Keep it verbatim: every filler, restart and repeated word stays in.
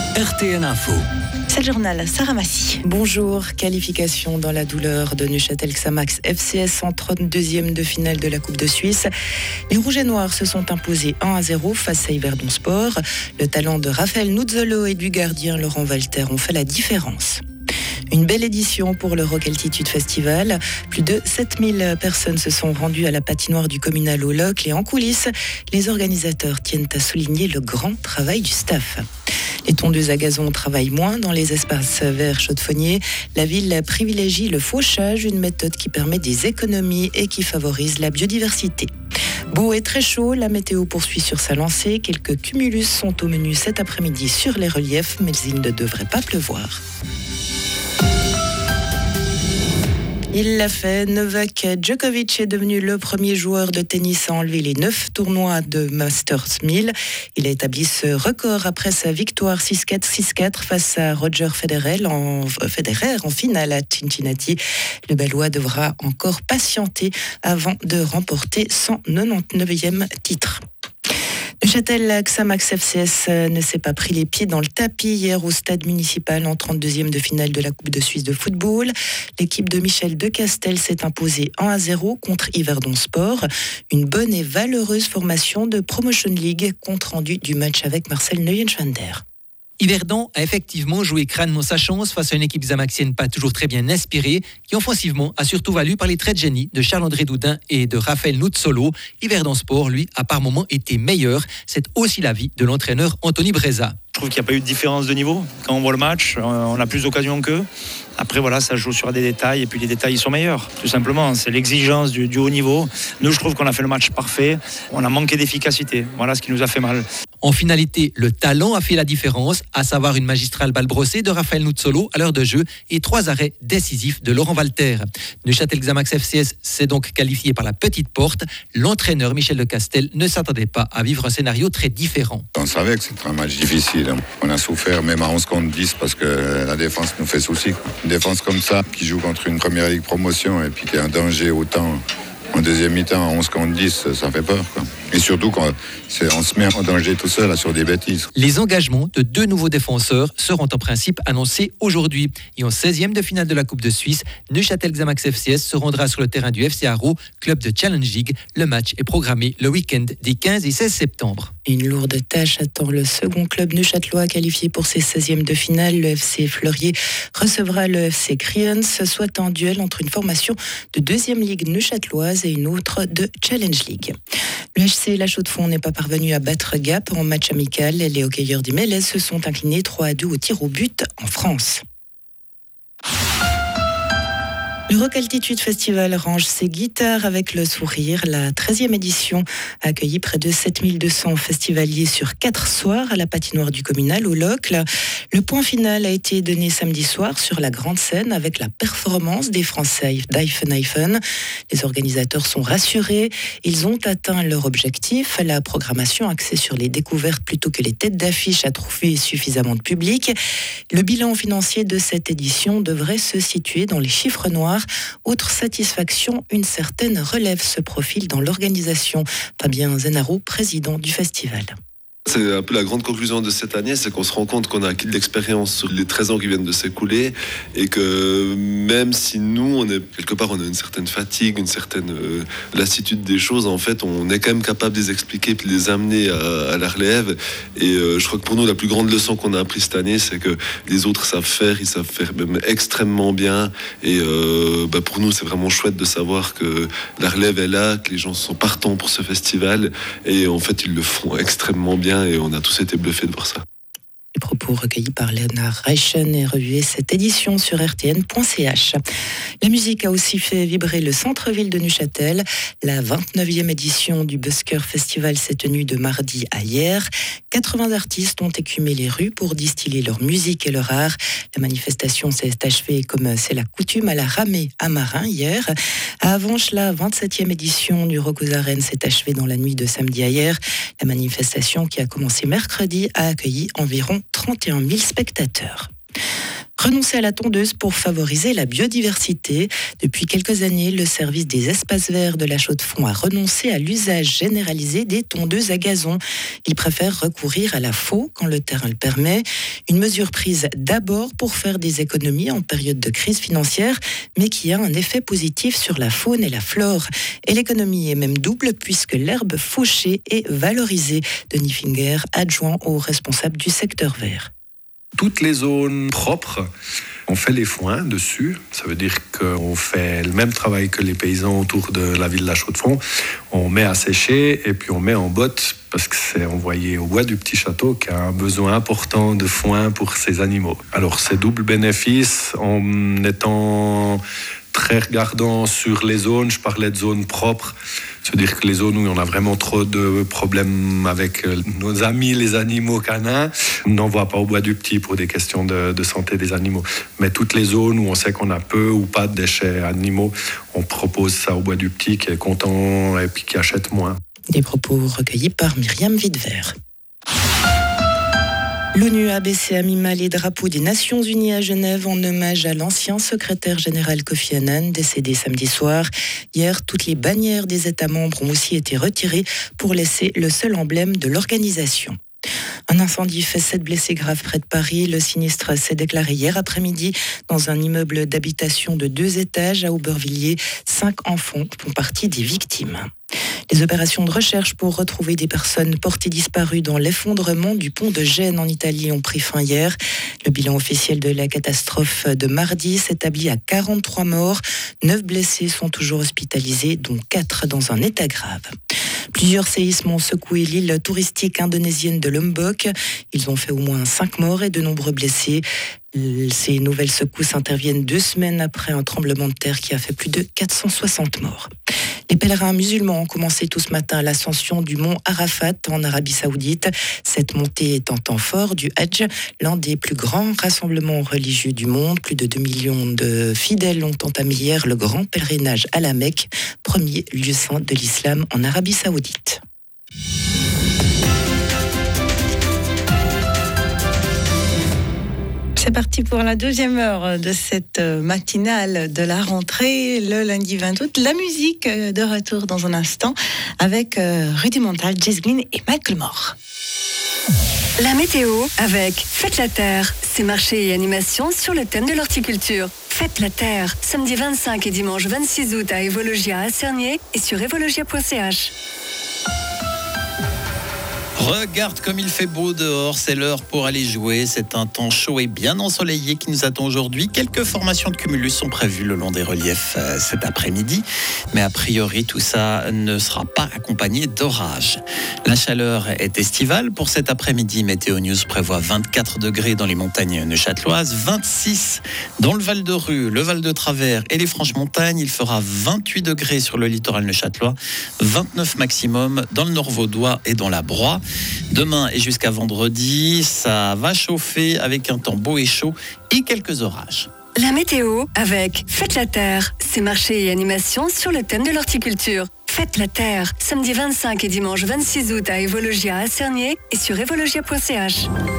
R T N Info. C'est le journal Sarah Massy. Bonjour, qualification dans la douleur de Neuchâtel Xamax F C S en trente-deuxième de finale de la Coupe de Suisse. Les Rouges et Noirs se sont imposés un à zéro face à Yverdon Sport. Le talent de Raphaël Nuzzolo et du gardien Laurent Walter ont fait la différence. Une belle édition pour le Rock Altitude Festival. Plus de sept mille personnes se sont rendues à la patinoire du communal au Locle et en coulisses, les organisateurs tiennent à souligner le grand travail du staff. Les tondeuses à gazon travaillent moins dans les espaces verts chaudefonniers. La ville privilégie le fauchage, une méthode qui permet des économies et qui favorise la biodiversité. Beau et très chaud, la météo poursuit sur sa lancée. Quelques cumulus sont au menu cet après-midi sur les reliefs, mais il ne devrait pas pleuvoir. Il l'a fait, Novak Djokovic est devenu le premier joueur de tennis à enlever les neuf tournois de Masters mille. Il a établi ce record après sa victoire six quatre six quatre face à Roger Federer en, Federer en finale à Cincinnati. Le Bellois devra encore patienter avant de remporter son quatre-vingt-dix-neuvième titre. Neuchâtel Xamax F C S ne s'est pas pris les pieds dans le tapis hier au stade municipal en trente-deuxième de finale de la Coupe de Suisse de football. L'équipe de Michel Decastel s'est imposée un à zéro contre Yverdon Sport. Une bonne et valeureuse formation de Promotion League, compte rendu du match avec Marcel Neuenschwander. Yverdon a effectivement joué crânement sa chance face à une équipe xamaxienne pas toujours très bien inspirée, qui offensivement a surtout valu par les traits de génie de Charles-André Doudin et de Raphaël Nuzzolo. Yverdon Sport, lui, a par moments été meilleur. C'est aussi l'avis de l'entraîneur Anthony Breza. Je trouve qu'il n'y a pas eu de différence de niveau. Quand on voit le match, on a plus d'occasions qu'eux. Après, voilà, ça joue sur des détails et puis les détails ils sont meilleurs. Tout simplement, c'est l'exigence du, du haut niveau. Nous, je trouve qu'on a fait le match parfait. On a manqué d'efficacité. Voilà ce qui nous a fait mal. En finalité, le talent a fait la différence, à savoir une magistrale balle brossée de Raphaël Nuzzolo à l'heure de jeu et trois arrêts décisifs de Laurent Walter. Neuchâtel Xamax F C S s'est donc qualifié par la petite porte. L'entraîneur Michel Decastel ne s'attendait pas à vivre un scénario très différent. On savait que c'était un match difficile. On a souffert même à onze contre dix parce que la défense nous fait souci. Une défense comme ça, qui joue contre une première ligue promotion et puis qui est un danger autant en deuxième mi-temps à onze contre dix, ça fait peur, quoi. Et surtout quand on se met en danger tout seul là, sur des bêtises. Les engagements de deux nouveaux défenseurs seront en principe annoncés aujourd'hui. Et en seizième de finale de la Coupe de Suisse, Neuchâtel Xamax F C S se rendra sur le terrain du F C Haro, club de Challenge League. Le match est programmé le week-end des quinze et seize septembre. Une lourde tâche attend le second club neuchâtelois qualifié pour ses seizièmes de finale. Le F C Fleurier recevra le F C Kriens, soit un duel entre une formation de deuxième ligue neuchâteloise et une autre de Challenge League. Le H C La Chaux-de-Fonds n'est pas parvenu à battre Gap en match amical. Les hockeyeurs d'Imélez se sont inclinés trois à deux au tir au but en France. Le Rock Altitude Festival range ses guitares avec le sourire. La treizième édition a accueilli près de sept mille deux cents festivaliers sur quatre soirs à la patinoire du communal au Locle. Le point final a été donné samedi soir sur la grande scène avec la performance des Français d'Eifen-Eifen. Les organisateurs sont rassurés. Ils ont atteint leur objectif. La programmation axée sur les découvertes plutôt que les têtes d'affiche a trouvé suffisamment de public. Le bilan financier de cette édition devrait se situer dans les chiffres noirs. Autre satisfaction, une certaine relève se profile dans l'organisation. Fabien Zenaro, président du festival. C'est un peu la grande conclusion de cette année, c'est qu'on se rend compte qu'on a acquis de l'expérience sur les treize ans qui viennent de s'écouler et que même si nous, on est quelque part, on a une certaine fatigue, une certaine euh, lassitude des choses, en fait, on est quand même capable de les expliquer puis de les amener à, à la relève. Et euh, je crois que pour nous, la plus grande leçon qu'on a appris cette année, c'est que les autres savent faire, ils savent faire même extrêmement bien. Et euh, bah pour nous, c'est vraiment chouette de savoir que la relève est là, que les gens sont partants pour ce festival et en fait, ils le font extrêmement bien. Et on a tous été bluffés de voir ça. Les propos recueillis par Léonard Reichen et revués cette édition sur r t n point c h. La musique a aussi fait vibrer le centre-ville de Neuchâtel. La vingt-neuvième édition du Busker Festival s'est tenue de mardi à hier. quatre-vingts artistes ont écumé les rues pour distiller leur musique et leur art. La manifestation s'est achevée comme c'est la coutume à la Ramée à Marin hier. À Avanches, la vingt-septième édition du Rock aux Arènes s'est achevée dans la nuit de samedi à hier. La manifestation qui a commencé mercredi a accueilli environ trente et un mille spectateurs. Renoncer à la tondeuse pour favoriser la biodiversité. Depuis quelques années, le service des espaces verts de la Chaux-de-Fonds a renoncé à l'usage généralisé des tondeuses à gazon. Il préfère recourir à la faux quand le terrain le permet. Une mesure prise d'abord pour faire des économies en période de crise financière, mais qui a un effet positif sur la faune et la flore. Et l'économie est même double puisque l'herbe fauchée est valorisée. Denis Finger, adjoint au responsable du secteur vert. Toutes les zones propres, on fait les foins dessus. Ça veut dire qu'on fait le même travail que les paysans autour de la ville de la Chaux-de-Fonds. On met à sécher et puis on met en botte parce que c'est envoyé au bois du Petit Château qui a un besoin important de foin pour ses animaux. Alors c'est double bénéfice en étant très regardant sur les zones. Je parlais de zones propres. C'est-à-dire que les zones où on a vraiment trop de problèmes avec nos amis, les animaux canins, on n'envoie pas au bois du Petit pour des questions de, de santé des animaux. Mais toutes les zones où on sait qu'on a peu ou pas de déchets animaux, on propose ça au bois du Petit qui est content et puis qui achète moins. Des propos recueillis par Myriam Widver. L'ONU a baissé à mi-mât les drapeaux des Nations Unies à Genève en hommage à l'ancien secrétaire général Kofi Annan, décédé samedi soir. Hier, toutes les bannières des États membres ont aussi été retirées pour laisser le seul emblème de l'organisation. Un incendie fait sept blessés graves près de Paris. Le sinistre s'est déclaré hier après-midi dans un immeuble d'habitation de deux étages à Aubervilliers. Cinq enfants font partie des victimes. Les opérations de recherche pour retrouver des personnes portées disparues dans l'effondrement du pont de Gênes en Italie ont pris fin hier. Le bilan officiel de la catastrophe de mardi s'établit à quarante-trois morts. neuf blessés sont toujours hospitalisés, dont quatre dans un état grave. Plusieurs séismes ont secoué l'île touristique indonésienne de Lombok. Ils ont fait au moins cinq morts et de nombreux blessés. Ces nouvelles secousses interviennent deux semaines après un tremblement de terre qui a fait plus de quatre cent soixante morts. Les pèlerins musulmans ont commencé tout ce matin l'ascension du mont Arafat en Arabie Saoudite. Cette montée est un temps fort du Hajj, l'un des plus grands rassemblements religieux du monde. Plus de deux millions de fidèles ont entamé hier le grand pèlerinage à la Mecque, premier lieu saint de l'islam en Arabie Saoudite. C'est parti pour la deuxième heure de cette matinale de la rentrée, le lundi vingt août. La musique de retour dans un instant avec Rudimental, Jess Glynne et Michael Moore. La météo avec Faites la Terre, c'est marché et animation sur le thème de l'horticulture. Faites la Terre, samedi vingt-cinq et dimanche vingt-six août à Evologia à Cernier et sur evologia point c h. Regarde comme il fait beau dehors, c'est l'heure pour aller jouer. C'est un temps chaud et bien ensoleillé qui nous attend aujourd'hui. Quelques formations de cumulus sont prévues le long des reliefs euh, cet après-midi. Mais a priori, tout ça ne sera pas accompagné d'orage. La chaleur est estivale. Pour cet après-midi, Météo News prévoit vingt-quatre degrés dans les montagnes neuchâteloises, vingt-six dans le Val de Rue, le Val de Travers et les Franches-Montagnes. Il fera vingt-huit degrés sur le littoral neuchâtelois, vingt-neuf maximum dans le Nord-Vaudois et dans la Broye. Demain et jusqu'à vendredi, ça va chauffer avec un temps beau et chaud et quelques orages. La météo avec Faites la Terre, c'est marché et animation sur le thème de l'horticulture. Faites la Terre, samedi vingt-cinq et dimanche vingt-six août à Evologia à Cernier et sur evologia point c h.